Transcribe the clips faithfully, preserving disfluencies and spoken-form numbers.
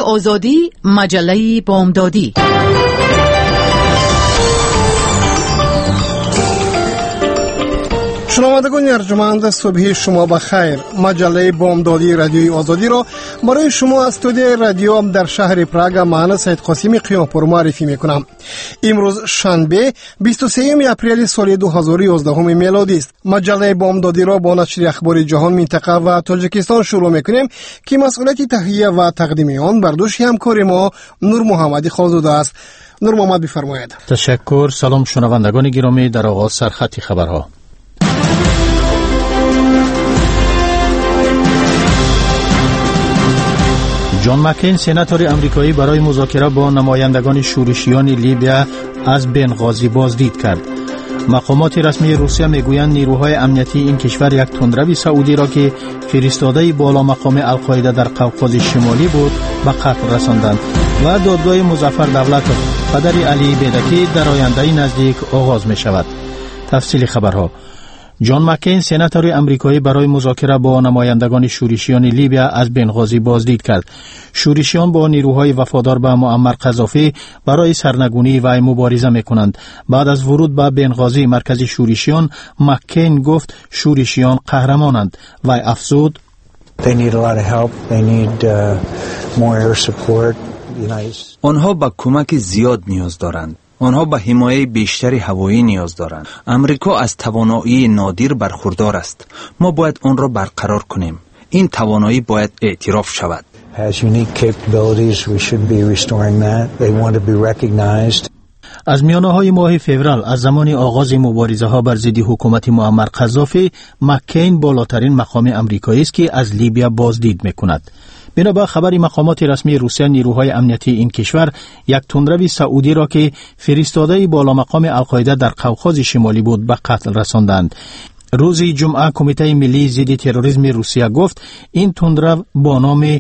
آزادی، مجله بامدادی. شنوندگان ارجمند، صبح شما بخیر. مجله بامدادی رادیوی آزادی را برای شما از استودیوی رادیو در شهر پراگ من سید قاسمی قیامپور معرفی میکنم. امروز شنبه بیست و سوم اپریل سال دو هزار و یازده میلادی است. مجله بامدادی را با نشر اخبار جهان، منطقه و تاجیکستان شروع میکنیم که مسئولیت تهیه و تقدیم آن بر دوش همکار ما نور محمدی خالزاده است. نور محمد بفرمایید. تشکر. سلام شنوندگان گرامی. در آغاز سرخط خبرها. جان مکین سناتور امریکایی برای مذاکره با نمایندگان شورشیان لیبیا از بنغازی بازدید کرد. مقامات رسمی روسیه میگویند نیروهای امنیتی این کشور یک تندرو سعودی را که فرستاده بالا مقام القاعده در قوقاز شمالی بود به قتل رساندند و دادگاه مظفر دولتوف پدر علی بیدکی در آینده نزدیک آغاز می شود. تفصیل خبرها. جان مکین سناتور امریکایی برای مذاکره با نمایندگان شورشیان لیبیا از بنغازی بازدید کرد. شورشیان با نیروهای وفادار به معمر قذافی برای سرنگونی وی مبارزه میکنند. بعد از ورود به بنغازی مرکز شورشیان، مکین گفت شورشیان قهرمانند. وی افزود آنها به کمک زیاد نیاز دارند. آنها به حمایت بیشتری هوایی نیاز دارند. امریکا از توانایی نادر برخوردار است. ما باید آن را برقرار کنیم. این توانایی باید اعتراف شود. از میانه های ماه فوریه از زمان آغاز مبارزه ها بر ضد حکومت معمر قذافی، مکین بالاترین مقام امریکایی است که از لیبیا بازدید میکند. بنابر خبر مقامات رسمی روسیه، نیروهای امنیتی این کشور یک تندرو سعودی را که فرستاده بالا مقام القاعده در قوقاز شمالی بود به قتل رساندند. روز جمعه کمیته ملی ضد تروریسم روسیه گفت این تندرو با نام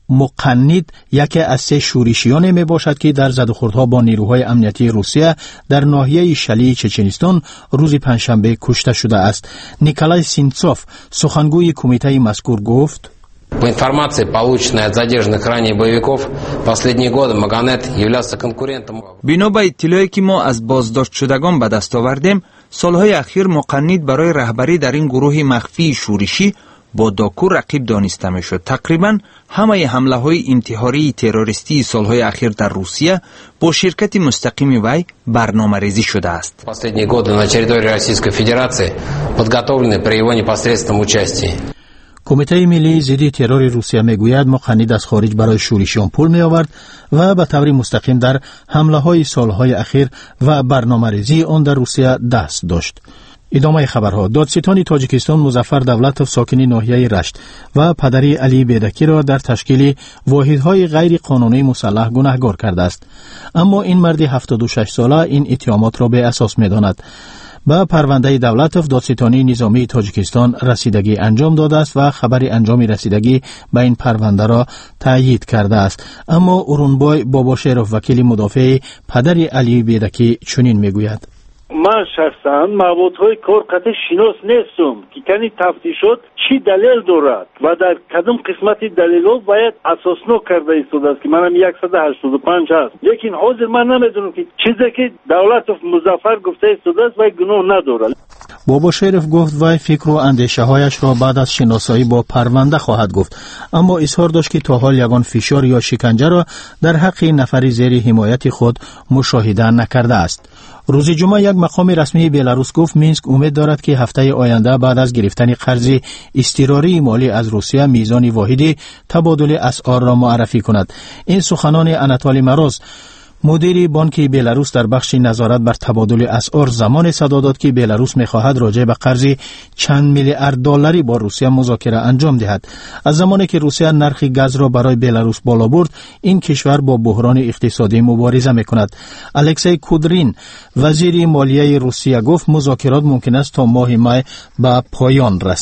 مقند یکی از سه شورشیان می باشد که در زدوخوردها با نیروهای امنیتی روسیه در ناحیه شلی چچنستان روز پنجشنبه کشته شده است. نیکولای سینتسوف سخنگوی کمیته مذکور گفت: По информации, полученной от задержанных ранее боевиков, последние годы Маганет являлся конкурентом. بنا به اطلاعی که ما از بازداشت شدگان به دست آوردیم، سالهای اخیر مقند برای رهبری در این گروه مخفی شورشی با داکو رقیب دانسته میشد. تقریبا همه حمله های انتحاری تروریستی سالهای اخیر در روسیه با شرکت مستقیم وی برنامه‌ریزی شده است. Последние годы на территории Российской Федерации подготовлены при его непосредственном участии. کمیته ملی ضد ترور روسیه میگوید مقند از خارج برای شورشیان پول می آورد و به طور مستقیم در حمله های سالهای اخیر و برنامه‌ریزی آن در روسیه دست داشت. ادامه خبرها. دادستان تاجیکستان مظفر دولتوف ساکن ناحیه رشت و پدری علی بیدکی را در تشکیل واحدهای غیر قانونی مسلح گناهکار کرده است. اما این مرد هفتاد و شش ساله این اتهامات را به اساس می‌داند. با پرونده دولتوف دادستانی نظامی تاجیکستان رسیدگی انجام داده است و خبر انجام رسیدگی به این پرونده را تایید کرده است. اما اورونبای باباشیروف وکیل مدافع پدر علی بیدکی چنین میگوید: من شخصا موضوعهای کار قطع شناس نیستم که کنی تفتیشات چی دلیل دارد و در کدام قسمت دلیل ها باید اساسنو کرده ایستاده است که منم صد و هشتاد و پنج هست. لیکن حاضر من نمیدونم که چیزی که دولتوف مظفر گفته ایستاده است و گناه ندارد. بابا شریف گفت وی فکر و اندیشه هایش را بعد از شناسایی با پرونده خواهد گفت، اما اظهار داشت که تا حال یگان فشار یا شکنجه را در حق نفری زیر حمایت خود مشاهده نکرده است. روز جمعه یک مقام رسمی بلاروس گفت مینسک امید دارد که هفته آینده بعد از گرفتن قرض اضطراری مالی از روسیه میزان واحدی تبادل اسعار را معرفی کند. این سخنان اناتولی مروز مدیر بانک بلاروس در بخش نظارت بر تبادل اسعار زمان صدا داد که بلاروس می‌خواهد راجع به قرض چند میلیارد دلاری با روسیه مذاکره انجام دهد. از زمانی که روسیه نرخ گاز را برای بلاروس بالا برد، این کشور با بحران اقتصادی مبارزه می‌کند. الکسی کودرین وزیر مالیه روسیه گفت مذاکرات ممکن است تا ماه می به پایان رسد.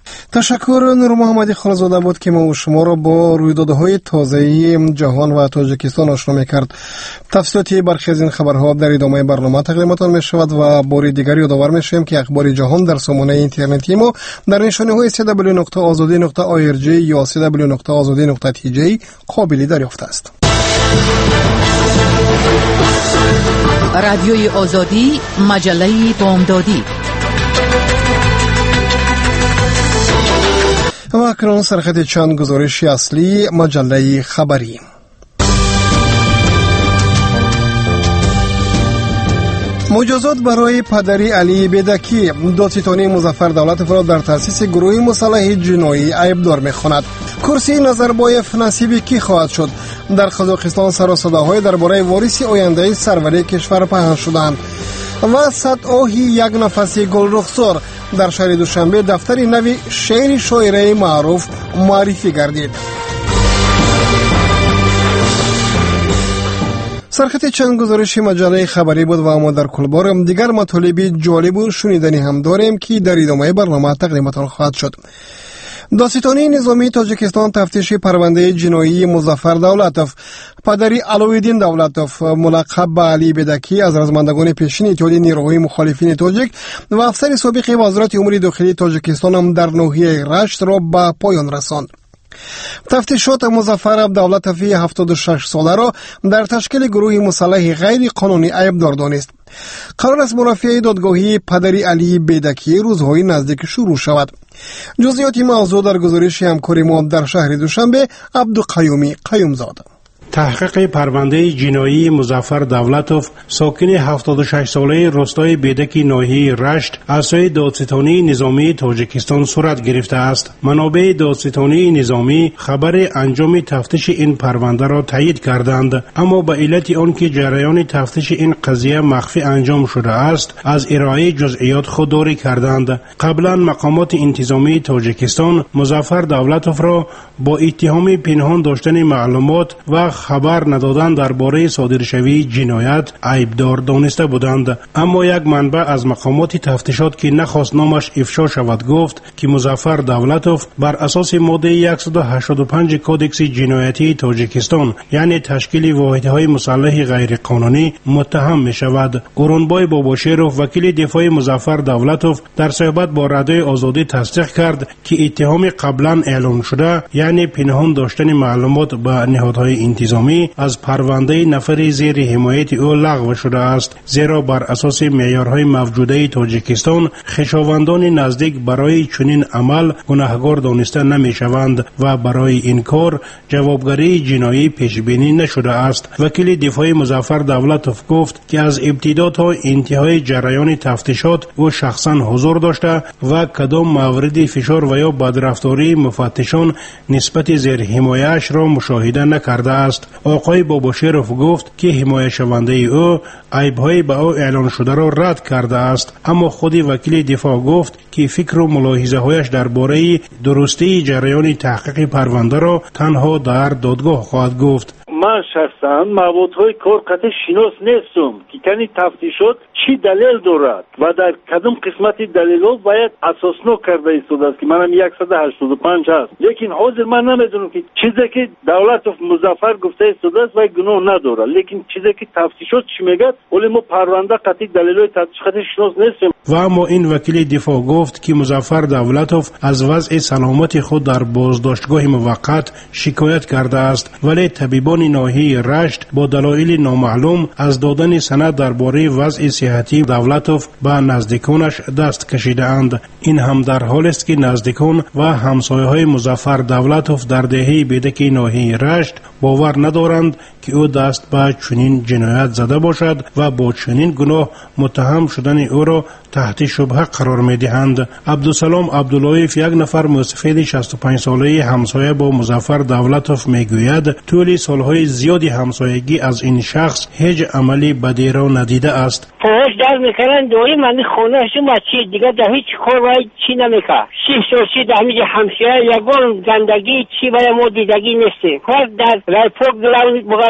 تشکر. نور محمدی خالزاده بود که ما و شما را با رویدادهای تازه‌ای جهان و تاجیکستان آشنا می‌کرد. تفصیلاتی برخی از این خبرها در ادامه برنامه تقدیمتان می‌شود و بار دیگری یادآور می‌شویم که اخبار جهان در سامانه اینترنتی ما در نشانه‌های سی دبلیو نقطه آزادی نقطه آی آر جی یا سی دبلیو نقطه آزادی نقطه تی جی قابل دریافت است. رادیوی آزادی، مجله بامدادی. و اکنون سرخط چند گزارش اصلی مجله خبری. مجازات برای پدری علی بیدکی. دادستانی مظفر دولتوف را در تأسیس گروه مسلح جنایی عیبدار می‌خواند. کرسی نظربایف نصیب کی خواهد شد؟ در قزاقستان سر و صداهای درباره وارث آینده سروری کشور پهن شدند. و صد آهی یک نفسی گل رخسار در شهر دوشنبه دفتر نوی شعر شاعره معروف معرفی گردید. سرخط چند گزارش مجله خبری بود و اما در کل بار دیگر مطالب جالب و شنیدنی هم داریم که در ادامه برنامه تقدیمتان خواهد شد. دادستانی نظامی تاجیکستان تفتیش پرونده جنایی مظفر دولتوف، پدری علویدین دولتوف ملقب به علی بیدکی از رزمندگان پیشین اتحادیه نیروهای مخالفین تاجیک و افسر سابق وزارت امور داخلی تاجیکستان هم در ناحیه رشت را به پایان رساند. تفتیشات مظفر دولتوفی هفتاد و شش ساله را در تشکیل گروه مسلح غیر قانونی عیبدار دانست. قرار است مرافعه دادگاهی پدری علی بیدکی روزهای نزدیک شروع شود. جزئیات موضوع در گزارش همکار ما در شهر دوشنبه عبدالقیومی قیومزاده. تحقیق پرونده جنایی مظفر دولتوف ساکن هفتاد و شش ساله روستای بیدکی ناحیه رشت از سوی دادستانی نظامی تاجیکستان صورت گرفته است. منابع دادستانی نظامی خبر انجام تفتیش این پرونده را تایید کردند، اما به علت آنکه جریان تفتیش این قضیه مخفی انجام شده است از ارائه جزئیات خودداری کردند. قبلا مقامات انتظامی تاجیکستان مظفر دولتوف را با اتهام پنهان داشتن معلومات و خبر ندادن درباره صادرشوی جنایت عیبدار دانسته بودند، اما یک منبع از مقامات تفتیشات که نخواست نامش افشا شود گفت که مظفر دولتوف بر اساس ماده صد و هشتاد و پنج کودکس جنایتی تاجیکستان یعنی تشکیل واحدهای مسلح غیر قانونی متهم می شود. گورونبای باباشیروف وکیل دفاع مظفر دولتوف در صحبت با رادیوی آزادی تصدیق کرد که اتهام قبلا اعلام شده یعنی پنهان داشتن معلومات به نهادهای انتظامی از پرونده نفر زیر حمایت او لغو شده است، زیرا بر اساس معیارهای موجوده تاجیکستان خویشاوندان نزدیک برای چنین عمل گناهکار دانسته نمی شوند و برای این کار جوابگری جنایی پیش بینی نشده است. وکیل دفاع مظفر دولتوف گفت که از ابتدا تا انتهای جریان تفتیشات او شخصا حضور داشته و کدام مورد فشار و یا بدرفتاری مفتشان نسبت زیر حمایش را مشاهده نکرده است. آقای باباشیروف گفت که حمایت شونده او عیب‌های به او اعلان شده را رد کرده است، اما خود وکیل دفاع گفت که فکر و ملاحظه‌هایش درباره درستی جریان تحقیق پرونده را تنها در دادگاه خواهد گفت. من شخصا موادهای کار قطع شناس نیستم که کنی تفتیشات چی دلیل دارد و در کدام قسمت دلیل‌ها باید اساسنو کرده ایستاده است که منم صد و هشتاد و پنج هست، لیکن حاضر من نمیدونم که چیزی که دولتوف مظفر گفته ایستاده است و گناه نداره، لیکن چیزی که تفتیشات چی میگه ولی ما پرونده قطعی دلیل‌های تفتیش قطع شناس نیستیم. و اما این وکیل دفاع گفت که مظفر دولتوف از وضع سلامت خود در بازداشتگاه موقت شکایت کرده است، ولی طبیبان ناحیه رشت با دلایل نامعلوم از دادن سند درباره وضع صحتی دولتوف به نزدیکانش دست کشیده اند. این هم در حالی است که نزدیکان و همسایه های مظفر دولتوف در دهه بیدکی ناحیه رشت باور ندارند که او دست به چنین جنایت زده باشد و با چنین گناه متهم شدن او را تحت شبهه قرار می دهند. عبدالسلام عبداللهیف یک نفر مستفید شصت و پنج ساله همسایه با مظفر دولتوف می گوید طول سالهای زیادی همسایگی از این شخص هیچ عملی بدی را ندیده است. فحش در میکنن دوری من خونه شما چی دیگه در هیچ کار و چی نمیکنه. شیش سال چی در همیشه همسایه یگان گندگی چی برای ما دیدگی نیسته. هر در رایپورت دلار بگاه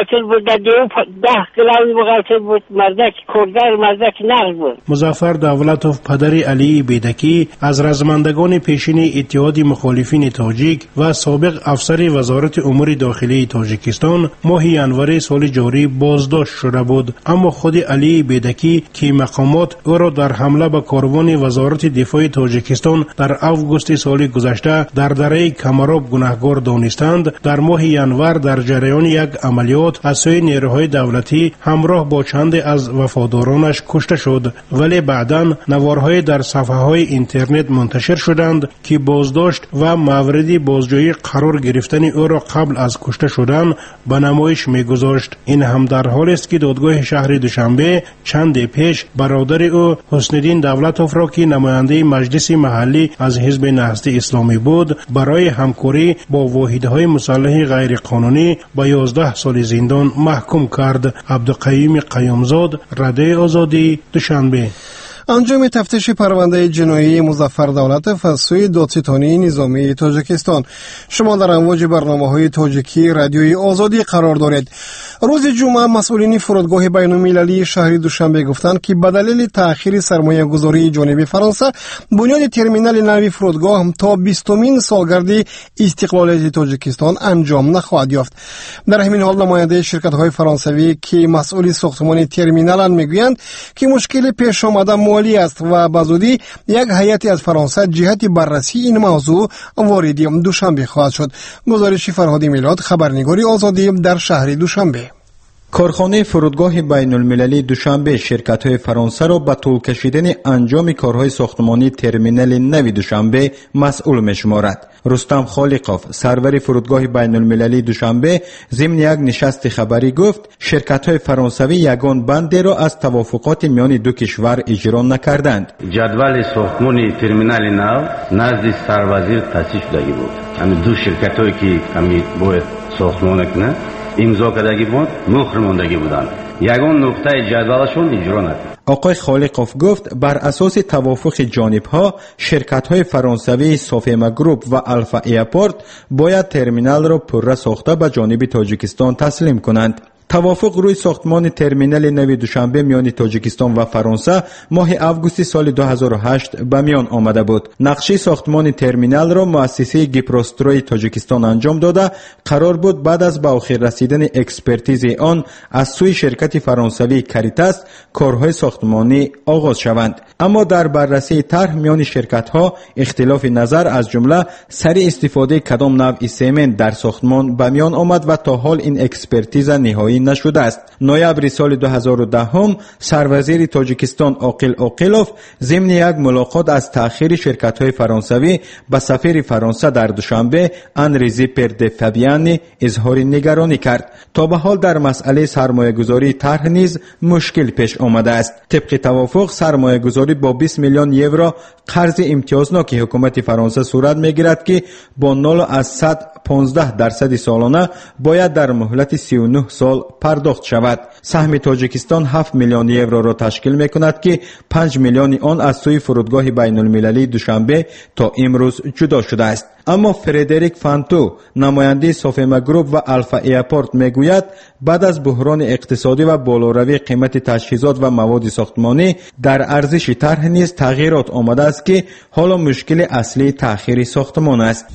قاتل بود، در دیو ده کلاوی قاتل بود، مردک کردار مردک نقل بود. مظفر دولتوف پدر علی بیدکی از رزمندگان پیشین اتحاد مخالفین تاجیک و سابق افسر وزارت امور داخلی تاجیکستان ماه ینور سال جاری بازداشت شده بود، اما خود علی بیدکی که مقامات او را در حمله به کاروان وزارت دفاع تاجیکستان در اوگوست سال گذشته در دره کمراب گناهکار دانستند، در ماه ینور در جریان یک عملیات از سوی نیروهای دولتی همراه با چند از وفادارانش کشته شد، ولی بعداً نوارهای در صفحه های اینترنت منتشر شدند که بازداشت و موردی بازجویی قرار گرفتن او را قبل از کشته شدن به نمایش می‌گذاشت. این هم در حالی است که دادگاه شهر دوشنبه چند پیش برادر او حسن‌الدین دولتوف را که نماینده مجلس محلی از حزب نهضت اسلامی بود برای همکاری با واحدهای مسلح غیر قانونی به یازده سال زندان محکوم کرد. عبدالقیوم قیامزاد، رادیو آزادی، دوشنبه. انجام تفتیش پرونده جنایی مظفر دولتوف از سوی دادستانی نظامی تاجیکستان. شما در امواج برنامه‌های تاجیکی رادیوی آزادی قرار دارید. روز جمعه مسئولین فرودگاه بین‌المللی شهر دوشنبه گفتند که به دلیل تأخیر سرمایه‌گذاری جانب فرانسه بنیاد ترمینال نوی فرودگاه تا بیستمین سالگرد استقلال تاجیکستان انجام نخواهد یافت. در همین حال نماینده شرکت‌های فرانسوی که مسئول ساختمان ترمینال میگویند که مشکل پیش آمده مالی است و بزودی یک هیئتی از فرانسه جهت بررسی این موضوع وارد دوشنبه خواهد شد. گزارش فرهاد میلاد، خبرنگاری آزادی در شهر دوشنبه. کارخانه فرودگاه بین المللی دوشنبه شرکت‌های فرانسه را به طول کشیدن انجام کارهای ساختمانی ترمینال نوی دوشنبه مسئول می‌شمارد. رستم خالقوف، سرور فرودگاه بین المللی دوشنبه، ضمن یک نشست خبری گفت شرکت‌های فرانسوی یگان بند را از توافقات میان دو کشور اجرا نکردند. جدول ساختمان ترمینال نو نزد سروازیر تصدیق شده بود. همین دو شرکت‌هایی که همین باید ساختمان کنند امضا کردگی بود، مهر ماندگی بودند. یگان نقطه جدولشون اجرا نکرد. آقای خالقوف گفت بر اساس توافق جانب‌ها شرکت‌های فرانسوی سوفیما گروپ و الفا ایرپورت باید ترمینال را پرره ساخته به جانب تاجیکستان تسلیم کنند. توافق روی ساختمان ترمینال نوی دوشنبه میان تاجیکستان و فرانسه ماه اوگوست سال دو هزار و هشت به میان آمده بود. نقشه ساختمان ترمینال را مؤسسه گیپروستروی تاجیکستان انجام داده قرار بود بعد از به آخر رسیدن اکسپرتیز آن از سوی شرکت فرانسوی کاریتاس کارهای ساختمانی آغاز شوند. اما در بررسی طرح میان شرکت‌ها اختلاف نظر از جمله سر استفاده کدام نوع سمنت در ساختمان به میان آمد و تا حال این اکسپرتیز نهایی نشده است. نوامبر سال دو هزار و ده هم سروازیر تاجیکستان عاقل عاقلوف ضمن یک ملاقات از تأخیر شرکت‌های فرانسوی به سفیر فرانسه در دوشنبه انری زیپر د فابیانی اظهار نگرانی کرد. تا به حال در مسئله سرمایه‌گذاری طرح نیز مشکل پیش آمده است. طبق توافق سرمایه‌گذاری با بیست میلیون یورو قرض امتیازناک حکومت فرانسه صورت می‌گیرد که با نول از صد و پانزده درصد سالانه باید در مهلت سی و نه سال پرداخت شود. سهم تاجیکستان هفت میلیون یورو را تشکیل می‌کند که پنج میلیون آن از سوی فرودگاه بین المللی دوشنبه تا امروز جدا شده است. اما فردریک فانتو نماینده سوفیما گروپ و الفا ایرپورت میگوید بعد از بحران اقتصادی و بالاروی قیمت تجهیزات و مواد ساختمانی در ارزش طرح نیز تغییرات آمده است که حالا مشکل اصلی تأخیر ساختمان است.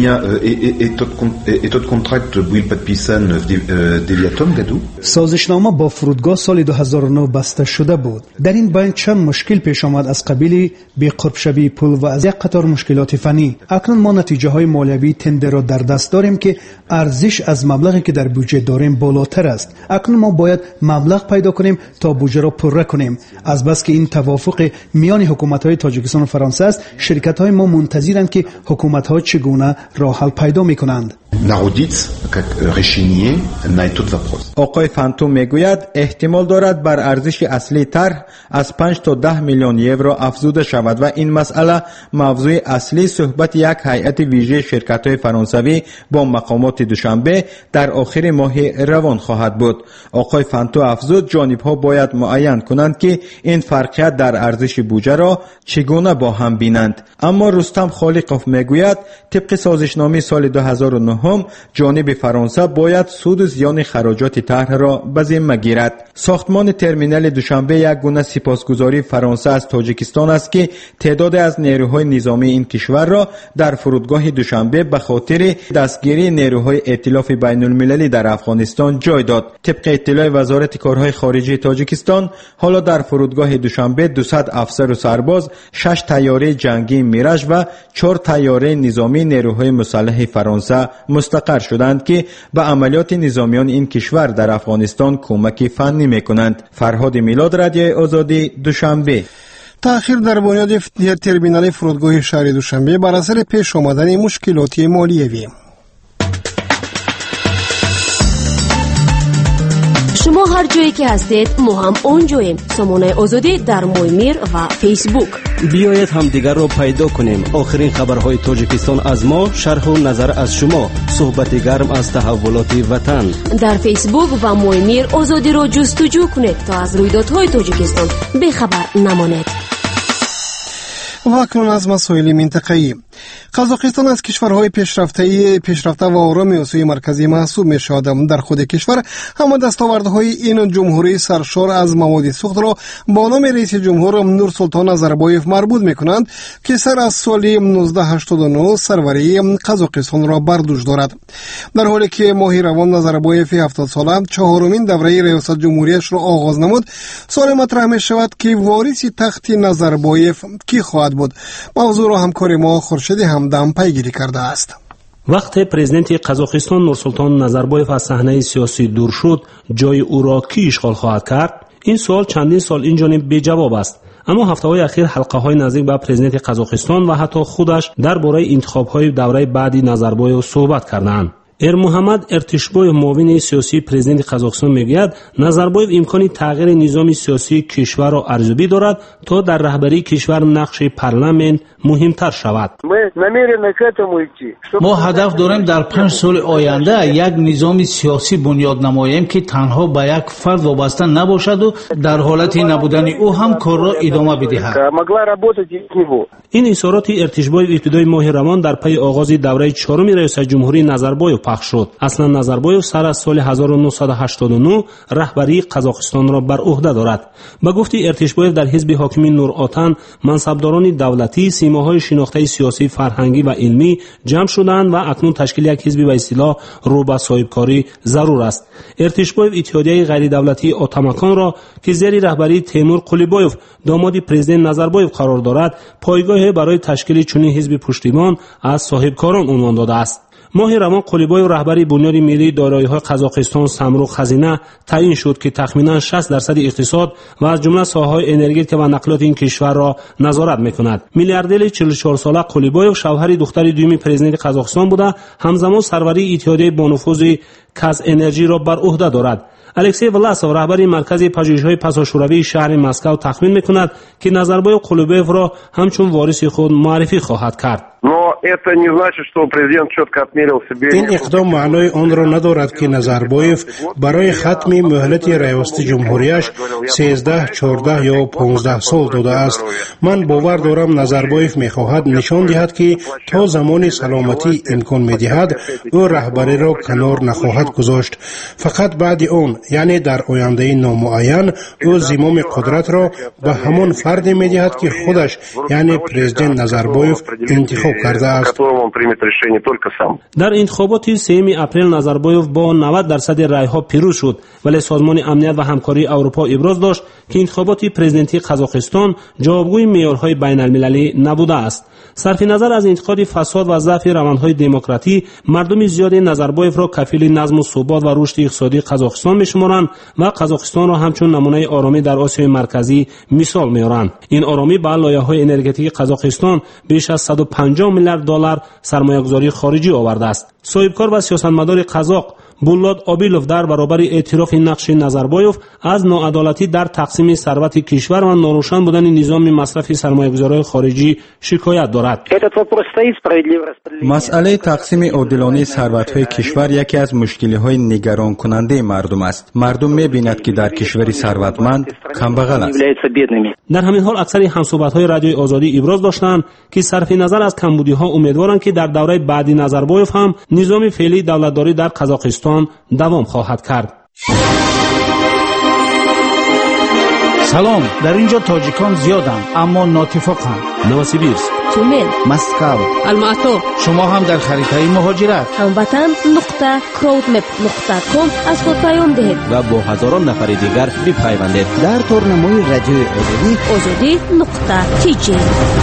سازشنامه با فرودگاه سال دو هزار و نه بسته شده بود. در این بین چند مشکل پیش آمد از قبیل بی‌قرب شوی پول و از یک قطار مشکلات فنی. اکنون ما نتیجه های مالیوی تندر را در دست داریم که ارزش از مبلغی که در بودجه داریم بالاتر است. اکنون ما باید مبلغ پیدا کنیم تا بودجه را پره کنیم. از بس که این توافق میان حکومت های تاجیکستان و فرانسه است، شرکت های ما منتظرند که حکومت ها چگونه راه حل پیدا میکنند. آقای فانتوم میگوید احتمال دارد بر ارزش اصلی طرح از پنج تا ده میلیون یورو افزوده شود و این مسئله موضوع اصلی صحبت یک هیئت ویژه شرکت‌های فرانسوی با مقامات دوشنبه در آخر ماه روان خواهد بود. آقای فانتو افزود جانب‌ها باید معین کنند که این فرقیت در ارزش بودجه را چگونه با هم بینند. اما رستم خالقوف میگوید طبق سازشنامه سال دو هزار و نه هم جانب فرانسه باید سود و زیان خراجات طرح را به ذمه گیرد. ساختمان ترمینال دوشنبه یک گونه سپاسگزاری فرانسه از تاجیکستان است که تعداد از نیروهای نظامی این کشور را در فرودگاه دوشنبه به خاطر دستگیری نیروهای ائتلاف بین المللی در افغانستان جای داد. طبق اطلاع وزارت کارهای خارجه تاجیکستان، حالا در فرودگاه دوشنبه دویست افسر و سرباز، شش طیاره جنگی میراژ و چهار طیاره نظامی نیروهای مسلح فرانسه مستقر شدند که به عملیات نظامیان این کشور در افغانستان کمک فنی میکنند. فرهاد میلاد، رادیوی آزادی، دوشنبه. تأخیر در بنیاد ترمینال فرودگاه شهر دوشنبه بر اثر پیش آمدن مشکلات مالیوی. شما هر جایی که هستید ما هم اونجاییم. سامانه آزادی در مویمیر و فیسبوک. بیایید هم دیگر را پیدا کنیم. آخرین خبرهای تاجیکستان از ما، شرح و نظر از شما، صحبت گرم از تحولات وطن. در فیسبوک و مویمیر آزادی را جستجو کنید تا از رویدادهای تاجیکستان بخبر نمانید. و اکنون از مسائل منطقه‌ای. قزاقستان از کشورهای پیشرفته پیشرفته و آرام آسیای مرکزی محسوب می شود. در خود کشور همه دستاوردهای این جمهوری سرشار از مواد سوخت را با نام رئیس جمهور نورسلطان نظربایف مربوط می کنند که سر از سال نوزده هشتاد و نه سروری قزاقستان را بر دوش دارد. در حالی که ماه روان نظربایف هفتاد ساله چهارمین دوره ریاست جمهوریش را آغاز نمود، سوال مطرح می شود که وارث تخت نظربایف کی خواهد بود. موضوع را همکار ما خورشید همدم پیگیری کرده است. وقتی پرزیدنت قزاقستان نورسلطان نظربایف از صحنه سیاسی دور شد، جای او را کی اشغال خواهد کرد؟ این سوال چندین سال اینجانب بی جواب است. اما هفته‌های اخیر حلقه‌های نزدیک به پرزیدنت قزاقستان و حتی خودش درباره انتخاب‌های دوره بعدی نظربایف صحبت کردند. ار محمد ارتشبوی معاون سیاسی پرزیدنت قزاقستان میگوید نظربایف امکانی تغییر نظام سیاسی کشور را ارزیابی دارد تا در رهبری کشور نقش پارلمان مهمتر شود. ما هدف داریم در پنج سال آینده یک نظام سیاسی بنیاد نماییم که تنها به یک فرد وابسته نباشد و در حالت نبودن او هم کار را ادامه بدهد. این اظهارات ارتشبوی ابتدای ماه روان در پی آغاز دوره چهارم ریاست جمهوری نظربایف پخش شد. اصلا نظربایف سر از سال هزار و نهصد و هشتاد و نه رهبری قزاقستان را بر عهده دارد. به گفته ارتشبویف در حزب حاکم نورآتن منصبداران دولتی سیماهای شناخته سیاسی، فرهنگی و علمی جمع شدند و اکنون تشکیل یک حزب به اصطلاح رو به صاحبکاری ضرور است. ارتشبویف اتحادیه غیر دولتی آتامکان را که زیر رهبری تیمور قلیبایف داماد پرزیدنت نظربایف قرار دارد، پایگاه برای تشکیل چنین حزب پشتیبان از صاحبکاران عنوان داده است. ماه روان قلیبایف رهبری بنیاد ملی دارایی‌های قزاقستان صندوق خزینه تعیین شد که تخمینا شصت درصد اقتصاد و از جمله ساحه‌های انرژتیک و نقلیات این کشور را نظارت می‌کند. میلیاردر چهل و چهار ساله قلیبایف شوهر دختر دوم پرزیدنت قزاقستان بوده، همزمان سروری اتحادیه با نفوذ کاز انرژی را بر عهده دارد. الکسی ولاسوف رهبر مرکز پژوهش‌های پساشوروی شهر مسکو تخمین می‌کند که نظربایف قلیبایف را همچون وارث خود معرفی خواهد کرد. این اقدام معنای آن را ندارد که نظربایف برای ختم مهلت ریاست جمهوریش سیزده، چهارده یا پانزده سال داده است. من باور دارم نظربایف می‌خواهد نشان دهد که تا زمان سلامتی امکان می‌دهد او رهبری را کنار نخواهد گذاشت. فقط بعد آن، یعنی در آینده نامعین، او زمام قدرت را به همان فرد می‌دهد که خودش یعنی پرزیدنت نظربایف انتخاب کرده است. در انتخابات سوم اپریل نظربایف با نود درصد رأی‌ها پیروز شد، ولی سازمان امنیت و همکاری اروپا ابراز داشت که انتخابات پرزیدنتی قزاقستان جوابگوی معیارهای بین‌المللی نبوده است. صرف نظر از انتقاد فساد و ضعف روندهای دموکراسی، مردم زیاد نظربایف را کفیل نظم و ثبات و رشد اقتصادی قزاقستان می‌شمارند و قزاقستان را همچون نمونه آرامی در آسیای مرکزی مثال می‌آورند. این آرامی به لایه‌های انرژتیک قزاقستان بیش از صد و پنجاه میلیارد دلار سرمایه‌گذاری خارجی آورده است. صاحبکار و سیاستمدار قزاق بولاد آبیلوف در برابر اعتراف نقش نظربایوف از ناعدالتی در تقسیم ثروت کشور و ناروشن بودن نظام مصرفی سرمایه‌گذاران خارجی شکایت دارد. مسئله تقسیم عادلانه ثروت‌های کشور یکی از مشکل‌های نگران کننده مردم است. مردم می‌بیند که در کشوری ثروتمند کمبغل است. در همین حال اکثر همصحبت‌های رادیوی آزادی ابراز داشتند که صرف نظر از کمبودی‌ها امیدوارند که در دوره بعدی نظربایوف هم نظام فعلی دولتداری در قزاقستان دوام خواهد کرد. سلام، در اینجا تاجیکان زیادند اما ناتفاقند. نوسیبیرسک، تومن، مسکو، الماتو. شما هم در خریدهای مهاجرت هموطن نقطه کراودمپ نقطه کام از خود پیام دهید و با هزاران نفر دیگر بپیوندید در تورنمای رادیوی آزادی آزادی نقطه تی جی.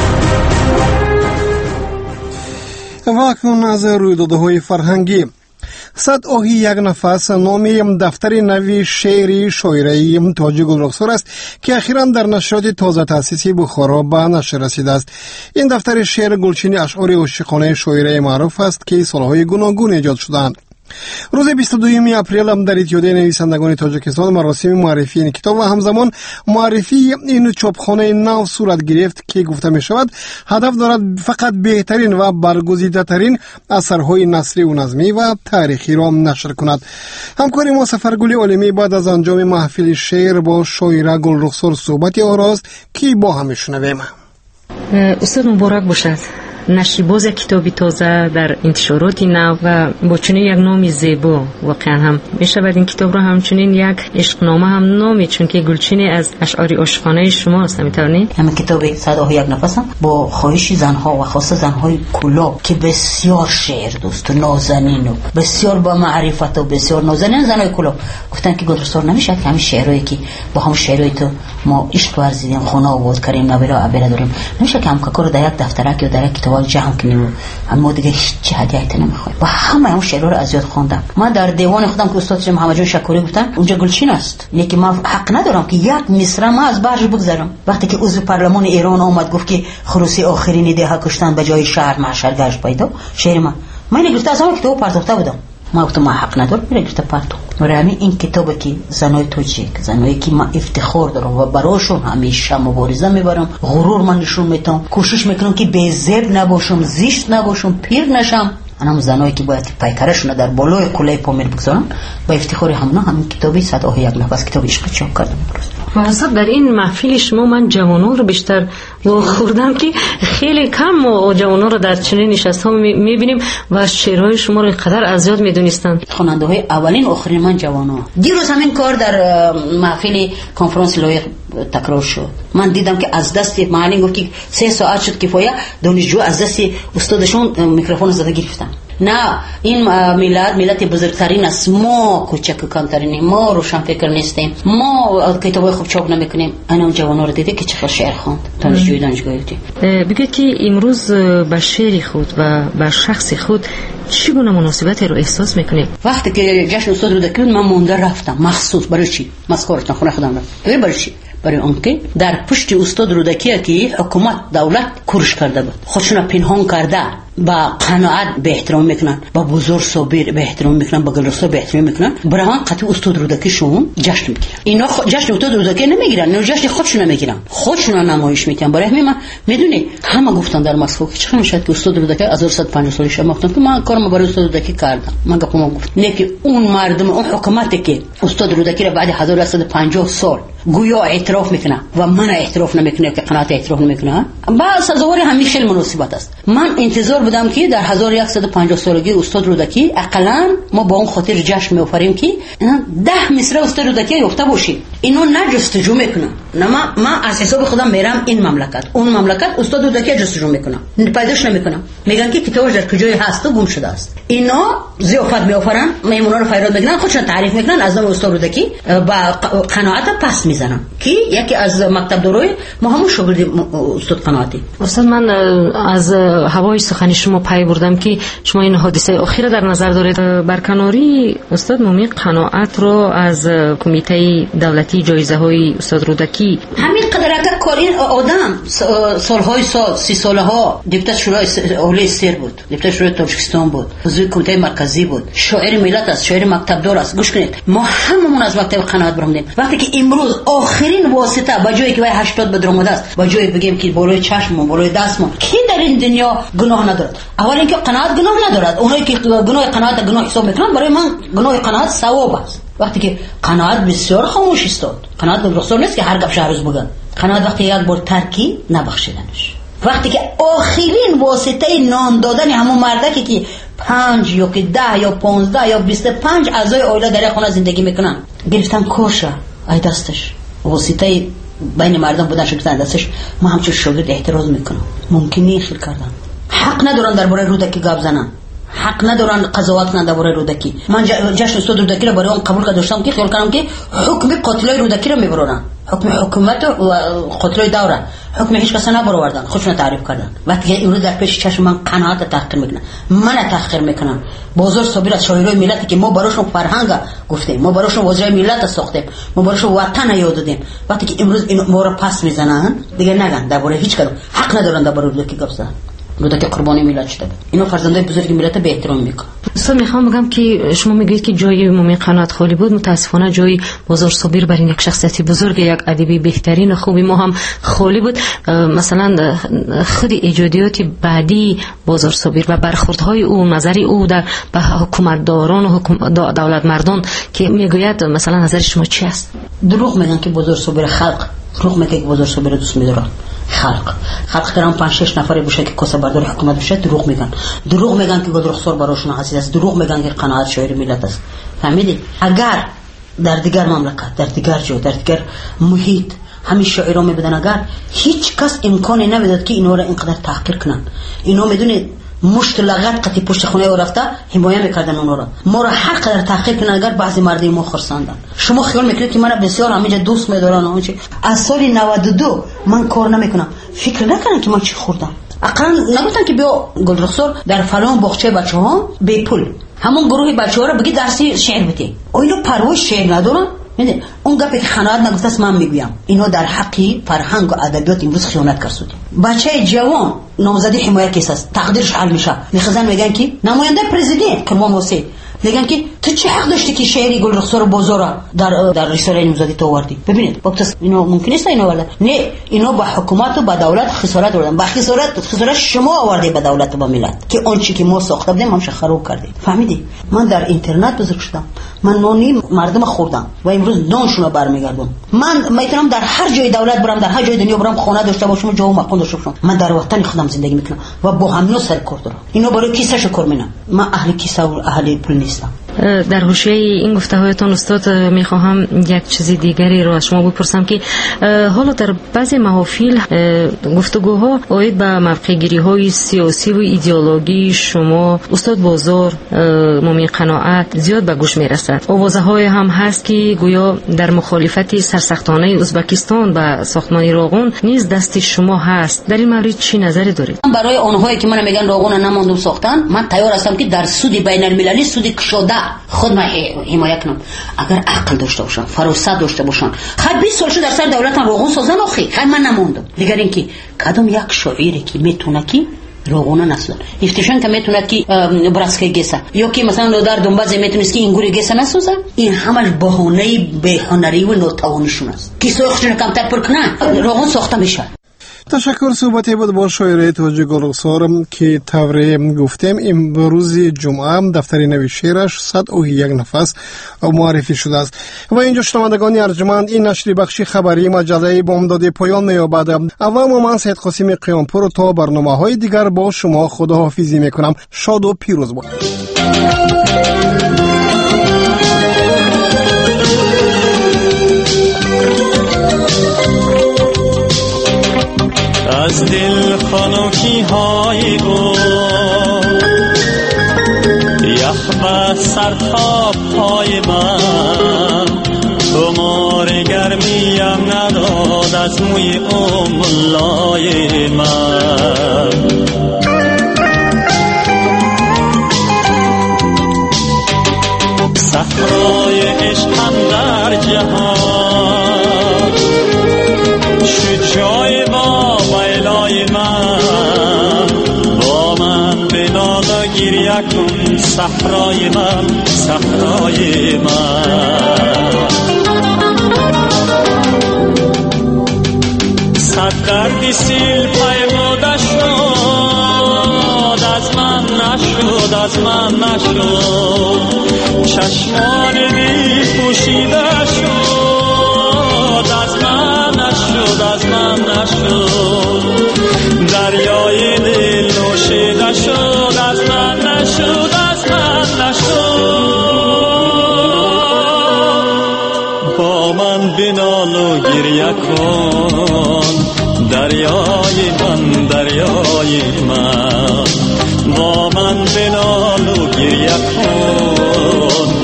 واکنون از رویدادهای فرهنگی. صد آهی یک نفس نامی دفتر نوی شعری شاعری تاجی گلرخسار است که اخیراً در نشریات تازه تأسیسی بخارا به نشر رسیده است. این دفتر شعر گلچین اشعار عاشقانه شاعری معروف است که سالهای گوناگون ایجاد شده‌اند. روز بیست و دوم اپریل هم در اتحادیه نویسندگان تاجیکستان مراسم معرفی این کتاب و همزمان معرفی این چاپخانه نو صورت گرفت که گفته می شود هدف دارد فقط بهترین و برگزیده ترین اثرهای نثری و نظمی و تاریخی را نشر کند. همکاری ما سفرگل عالمی بعد از انجام محفل شعر با شاعره گلرخسار صحبت آراست که با هم شنویم. استاد مبارک باشد. نشریباز کتابی تازه در انتشارات نو و با چنین یک نام زیبا واقعا هم می شود این کتاب را همچنین یک عشقنامه هم نامی، چون که گلچینی از اشعار عاشقانه شما است. میتونید همین کتاب صد آه یک نفس هم با خواهش زنها و خاصه زنهای کلاب که بسیار شعر دوست و نازنین و بسیار با معرفت و بسیار نازنین زنهای کلاب گفتن که گلرخسار نمیشد که همین شعرهایی که با هم شعرهای تو ما عشق ورزیدیم خانه آورد کردیم نبیرا عبیره داریم نمیشه که هم کار در یک دفترک یا در یک کتاب جمع کنیم اما دیگه هیچ هدیه‌ای نمیخوایم. و همه اون شعرها رو از یاد خواندم. من در دیوان خودم که استاد محمد جان شکوری گفتن اونجا گلچین است، یکی من حق ندارم که یک مصرع ما از برج بگذارم. وقتی که عضو پارلمان ایران آمد گفت که خروسی آخرین ده کشتن به جای شهر محشر گشت پیدا، شعر من من گفته از اون کتاب پرداخته بودم. ما گفتم ما حق ندارم میره گفته پارتو. برای این کتابی که زنای توجیک زنایی که من افتخار دارم و براشون همیشه مبارزه میبرم، غرور من نشون میدم، کوشش میکنم که بی‌زیب نباشم، زشت نباشم، پیر نشم. انا زنایی که باید پیکرشون در بالای کلاه پامیر بگذارم با افتخار همنا همین کتابی صد آه یک نفس کتاب عشق چاپ کردم. واسه در این محفل شما من جوانان رو بیشتر خوردم که خیلی کم ما جوانان رو در چنین نشست‌ها می‌بینیم و شعرهای شما رو اینقدر از یاد می‌دونستن. خواننده‌های اولین آخرین من جوانان. دیروز همین کار در محفل کنفرانس لایق تکرار شد. من دیدم که از دست معلم گفت که سه ساعت شد کفایه دانشجو از دست استادشون میکروفون زده گرفتن. نه این ملت ملت بزرگترین است، ما کوچک کمترینیم، ما روشن فکر نیستیم، ما کتابای خوب چاپ نمیکنیم. انا اون جوانا رو دیده که چقدر شعر خواند دانشجوی دانشگاهی بودی. بگید که امروز به شعر خود و به شخص خود چگونه مناسبتی رو احساس میکنید؟ وقتی که جشن استاد رودکی من مونده رفتم مخصوص برای چی؟ مسخره‌تون خونه خودم رفتم. برای چی؟ برای اونکه در پشت استاد رودکی که حکومت دولت کورش کرده بود خودشون پنهان کرده با قناعت به احترام میکنن، با بزرگ صابر به احترام میکنن، با گلرخسار به احترام میکنن، برای همون قطع استاد رودکی شون جشن میگیرن. اینا خ... جشن استاد رودکی نمیگیرن، اینا جشن خودشون میگیرن، خودشون نمایش میکنن. برای همین من میدونی همه گفتن در مسکو که چقدر میشه که استاد رودکی از صد و پنجاه سالش ما گفتن که من کارم برای استاد رودکی کردم. من گفتم گفت نه که اون مردم اون حکومتی که استاد رودکی را بعد هزار و صد و پنجاه سال گویا اعتراف میکنه و من اعتراف نمیکنه که قناعت اعتراف نمیکنه، با سزاوار همین خیلی مناسبت است. من انتظار بودم که در هزار و صد و پنجاه سالگی استاد رودکی اقلا ما با اون خاطر جشن می‌آفریم که ده مصرع استاد رودکی یافته باشیم. اینو نه جستجو میکنم، نه ما ما از حساب خودم میرم این مملکت اون مملکت استاد رودکی جستجو میکنم، پیداش نمیکنم. میگن که کتابش در کجای هست و گم شده است. اینا ضیافت می‌آفرن، میمونا رو فریاد میگن، خودشون تعریف میکنن از نام استاد رودکی با قناعت پس میزنم که یکی از مکتب دورای ما همون شاگرد استاد قناعتی. استاد من از هوای سخن شما پی بردم که شما این حادثه اخیر در نظر دارید. برکناری استاد مومی قناعت رو از کمیته دولتی جایزه های استاد رودکی همین قدرک کار این آدم سالهای سال سی ساله ها دیپوتات شورای عالی سر بود، دیپوتات شورای تاجیکستان بود، عضو کمیته مرکزی بود، شاعر ملت است، شاعر مکتب دار است. گوش کنید، ما هممون از مکتب قناعت برآمدیم. وقتی که امروز آخرین واسطه با جایی که وای هشتاد به درآمده است، با جایی بگیم که بالای چشم و بالای دست ما کی در این دنیا گناه ندارد؟ اول اینکه قناعت گناه ندارد. اونایی که گناه قناعت گناه حساب میکنن، برای من گناه قناعت ثواب است. وقتی که قناعت بسیار خاموش استاد، قناعت رخصار نیست که هر گپ هر روز بگن. قناعت وقتی یک بار ترکی نبخشیدنش، وقتی که آخرین واسطه نان دادن همون مردکی که پنج یا که ده یا پانزده یا بیست و پنج اعضای عائله در خانه زندگی میکنن گرفتن کوشه ای دستش واسطه بین مردم بودن شکستن دستش، ما همچون شاگرد احتراز میکنم. ممکنی خیل کردن، حق ندارن درباره رودکی گپ زنن، حق ندارن قضاوت کنن درباره رودکی. من جشن استاد رودکی رو برای اون قبول کرده داشتم که خیال کردم که حکم قاتلای رودکی رو میبرن، حکم حکومت و قاتلای دوره، حکم هیچ کس نبردن، خودشون تعریف کردن. وقتی امروز در پیش چشم من قناعت تحقیر میکنن، من تحقیر میکنن. بازار صابر از شاعرای ملت که ما براشون فرهنگ گفتیم، ما براشون وزرای ملت ساختیم، ما براشون وطن یاد دادیم. وقتی که امروز این ما رو پس میزنن دیگه نگن درباره هیچ کدوم، حق ندارن درباره رودکی گپ بزنن. رودکی قربانی میلاد شده، اینو فرزندای بزرگ ملت به احترام میکنن. اصلا میخوام بگم که شما میگید که جای مومن قناعت خالی بود، متاسفانه جای بازار صابر برای یک شخصیت بزرگ، یک ادیبی بهترین خوبی ما هم خالی بود. مثلا خود ایجادیات بعدی بازار صابر و برخوردهای او، نظری او در به حکومتداران و دولت مردان که میگوید مثلا نظر شما چی است؟ دروغ میگن که بازار صابر خلق، دروغ میگه که بازار صابر دوست میدارن. خلق خلق کرام پنج شش نفری باشه که کاسه بردار حکومت بشه، دروغ میگن. دروغ میگن که گلرخسار براشون حسید است، دروغ میگن که قناعت شاعر ملت است. فهمیدید؟ اگر در دیگر مملکت، در دیگر جو، در دیگر محیط همین شاعران میبودن، اگر هیچ کس امکانی نمیداد که اینا رو اینقدر تحقیر کنن. اینا میدونید مشت لغت قطی پشت خونه او رفته حمایه میکردن اونا رو. ما رو هر قدر تحقیر کنن اگر بعضی مردم ما خرساندن. شما خیال میکنید که من بسیار همینجا دوست میدارن اونچه از سال نود و دو من کار نمیکنم، فکر نکنن که من چی خوردم. اقلا نگفتن که بیا گلرخسار در فلان باغچه بچه‌ها بی پول همون گروه بچه‌ها رو بگی درسی شعر بده. اینا پرواز شعر ندارن. میدونی اون گپی که خنات نگفته است من میگویم، اینا در حقی فرهنگ و ادبیات امروز خیانت کرده. بچه جوان نامزدی حمایت کیس است، تقدیرش حل میشه. میخوان میگن که نماینده پرزیدنت کرمان حسین میگن که تو چه حق داشتی که شعری گلرخسار بازار در در رساله نامزدی تو آوردی؟ ببینید وقت اینا ممکن است اینا ولی نه، اینا با حکومت و با دولت خسارت آوردن. با خسارت خسارت شما آوردی به دولت و به ملت که اون چیزی که ما ساخته بودیم همش خراب کردید. فهمیدی؟ من در اینترنت بزرگ شدم، من نانی مردم خوردم و امروز نانشون رو برمیگردم. من میتونم در هر جای دولت برم، در هر جای دنیا برم، خانه داشته باشم، جا و مکان داشته باشم. من در وطن خودم زندگی میکنم و با همین سر کار دارم. اینا برای کیسه شکر میکنم. من اهل کیسه و اهل پول نیستم. در حوشیه این گفته‌هایتان استاد میخواهم یک چیز دیگری رو از شما بپرسم که حالا در بعضی محافل گفتگوها اوید به موقع‌گیری‌های سیاسی و ایدئولوژی شما استاد بازار مومن قناعت زیاد به گوش میرسد. آوازهای هم هست که گویا در مخالفت سرسختانه ازبکستان به ساختمان راغون نیز دست شما هست. در این مورد چی نظری دارید؟ برای اونهایی که من میگن راغون نماندم ساختن، من تیار هستم که در سود بین المللی، سود کشاده خود من حمایت کنم. اگر عقل داشته باشن، فراست داشته باشن، خب بیست سال شد در سر دولتم راغون سازن آخی، خب من نموندم. دیگر اینکه کدام یک شاعری که میتونه که راغونه نسازه، افتشان که میتونه که براسکه گسه، یا که مثلا در دنباز میتونست که این گوری گسه نسازه، این همش بهانه به هنری و ناتوانیشون است. کی سوختشون کمتر پر کنه راغون ساخته میشه. تشکر. صحبتی بود با شاعر توجه گلرخسار که طوری گفتیم امروز جمعه دفتر نوی شعرش صد و یک نفس معرفی شده است. و اینجا شنوندگان ارجمند این نشر بخشی خبری مجله بامداد پایان می‌یابد. اول من سید قاسم قیامپور تا برنامه‌های دیگر با شما خداحافظی می‌کنم. شاد و پیروز باشید. از دل خنکی های او یخ به سر تا پای من، تو مار گرمیم نداد از موی او ملای من. صحرای عشقم در جهان صحرای من صحرای من صد دردی سیل پیموده شد از من نشد از من نشد چشمان دی پوشیده شد از من نشد از من نشد دریای دل نوشیده شد از من نشد از من نشد با من بنال و گریه کن دریای من دریای من با من بنال و گریه کن